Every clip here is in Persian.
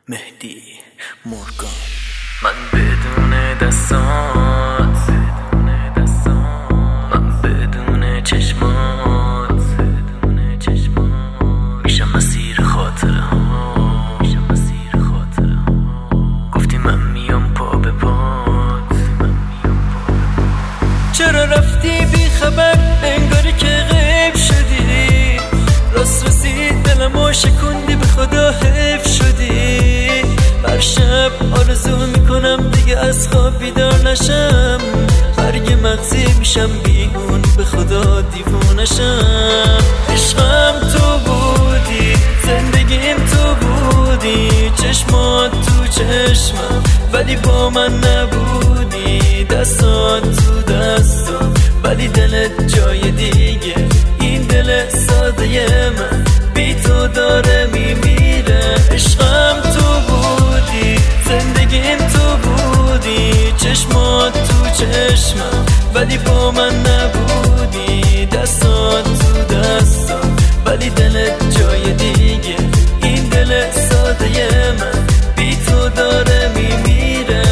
مهدی مورگان. من بدون دستات، من بدون چشمات، میشم مسیر خاطره ها، گفتی من میام پا به پات. چرا رفتی بی خبر انگاری که غیب شدی؟ راست رسید دلمو شکوندی، به خدا حیف شدی. هر شب آرزو میکنم دیگه از خواب بیدار نشم، برگ مغزی میشم بیهون، به خدا دیوونشم. عشقم تو بودی، زندگیم تو بودی، چشمات تو چشمم ولی با من نبودی، دستات تو دستم ولی دلت جای دیگه. این دل ساده من بی تو داره میمیره. عشقم تو بودی، زندگیم تو بودی، چشمات تو چشمم ولی با من نبودی، دستات تو دستم ولی دلت جای دیگه. این دل ساده من بی تو داره میمیره.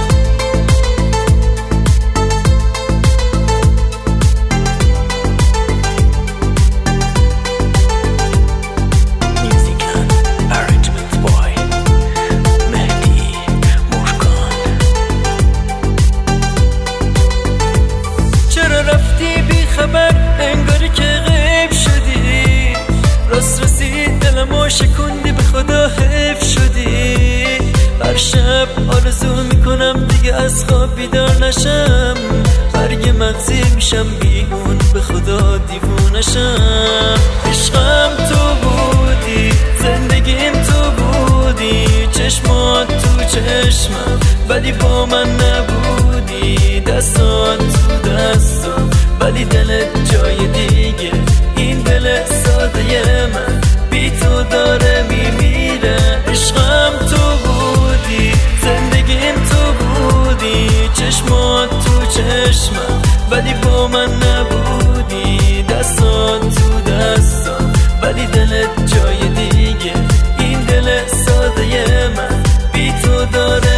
انگاری که غیب شدی، راست رسید دلمو شکوندی، به خدا حیف شدی. هر شب آرزو میکنم دیگه از خواب بیدار نشم، برگ مغزی میشم بیهون، به خدا دیوونشم. عشقم تو بودی، زندگیم تو بودی، چشمات تو چشمم ولی با من نبودی، دستات تو دستم ولی دلت جای دیگه. این دل ساده من بی تو داره میمیره. عشقم تو بودی، زندگیم تو بودی، چشمات تو چشمم ولی با من نبودی، دستات تو دستم ولی دلت جای دیگه. این دل ساده من بی تو داره